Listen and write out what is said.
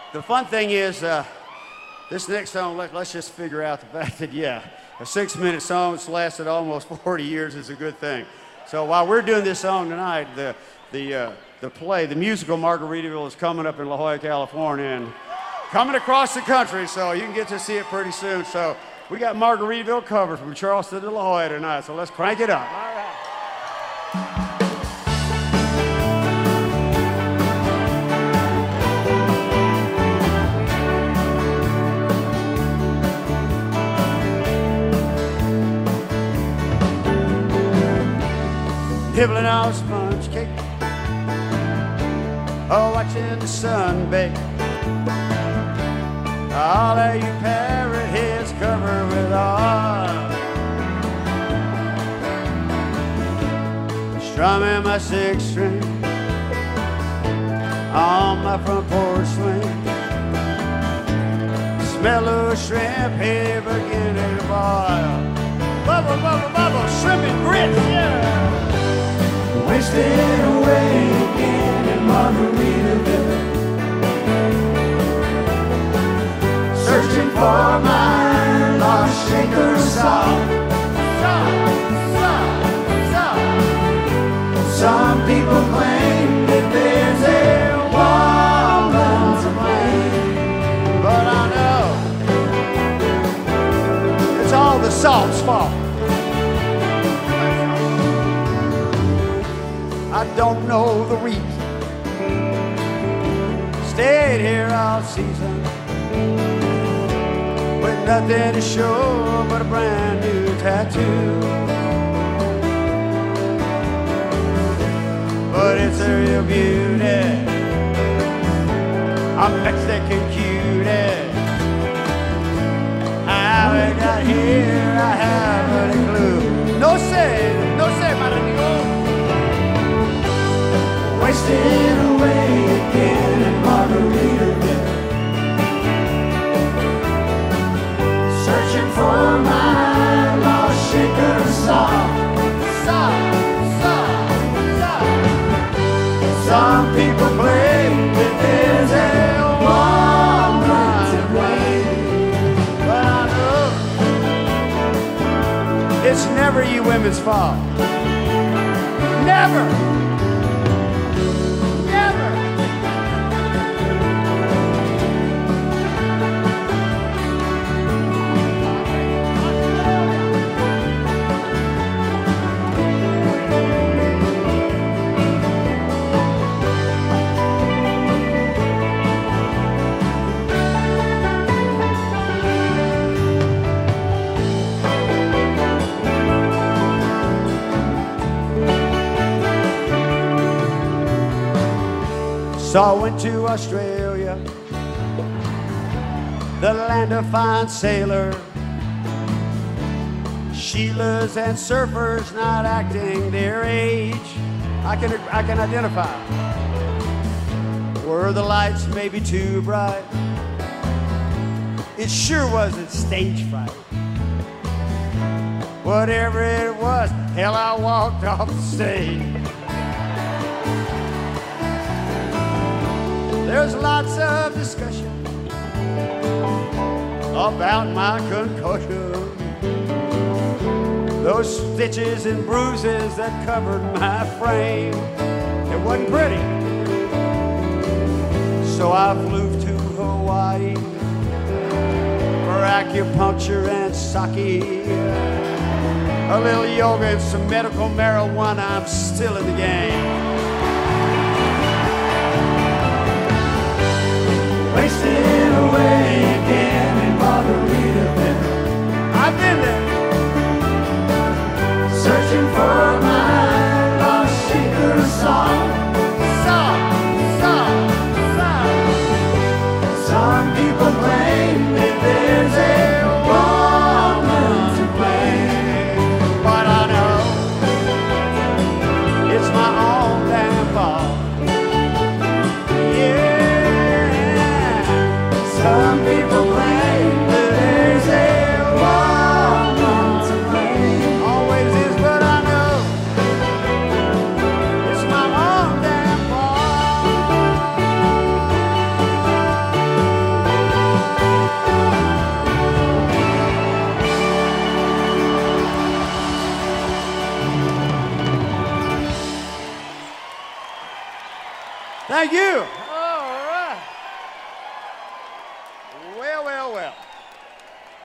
The fun thing is, this next song, let's just figure out the fact that, yeah, a 6-minute song that's lasted almost 40 years is a good thing. So while we're doing this song tonight, the play, the musical Margaritaville is coming up in La Jolla, California, and coming across the country, so you can get to see it pretty soon. So we got Margaritaville covered from Charleston to La Jolla tonight, so let's crank it up. All right. Nibbling on sponge cake, oh, watching the sun bake. All of you parrot heads covered with oil, strumming my 6-string on my front porch swing. Smell of shrimp here beginning to boil. Bubble, bubble, bubble, shrimp and grits, yeah. Wasted away again in Margaritaville, searching for my lost shaker salt. Some people claim that there's a woman to blame, but I know it's all the salt's fault. I don't know the reason. Stayed here all season with nothing to show but a brand new tattoo. But it's a real beauty, a Mexican cutie. How it got here, I haven't a clue. No sé, para Dios. Wasted away again in Margaritaville, searching for my lost shaker salt. Some people claim that there's a woman to blame, but I know it's never you women's fault. Never. So I went to Australia, the land of fine sailors, Sheilas and surfers not acting their age. I can identify. Were the lights maybe too bright? It sure wasn't stage fright. Whatever it was, hell, I walked off the stage. There's lots of discussion about my concussion, those stitches and bruises that covered my frame. It wasn't pretty, so I flew to Hawaii for acupuncture and sake, a little yoga and some medical marijuana. I'm still in the game. Wasted away again in Margaritaville. I've been there, searching for my lost shaker song. Some people claim that there's a woman to blame, but I know it's my own damn fault. Yeah. Thank you.